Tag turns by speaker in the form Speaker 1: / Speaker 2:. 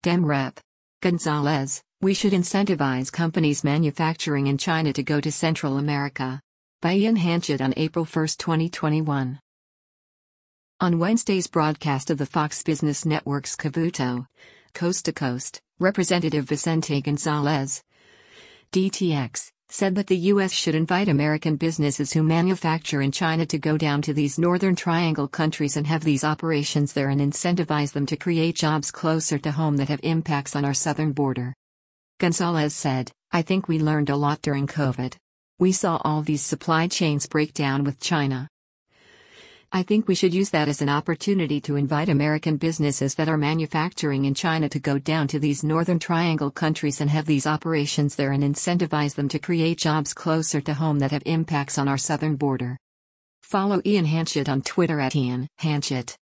Speaker 1: Dem Rep. Gonzalez, we should incentivize companies manufacturing in China to go to Central America. By Ian Hanchett on April 1, 2021. On Wednesday's broadcast of the Fox Business Network's Cavuto, Coast to Coast, Representative Vicente Gonzalez, DTX, said that the U.S. should invite American businesses who manufacture in China to go down to these Northern Triangle countries and have these operations there and incentivize them to create jobs closer to home that have impacts on our southern border. Gonzalez said, I think we learned a lot during COVID. We saw all these supply chains break down with China. I think we should use that as an opportunity to invite American businesses that are manufacturing in China to go down to these Northern Triangle countries and have these operations there and incentivize them to create jobs closer to home that have impacts on our southern border. Follow Ian Hanchett on Twitter @Ian Hanchett.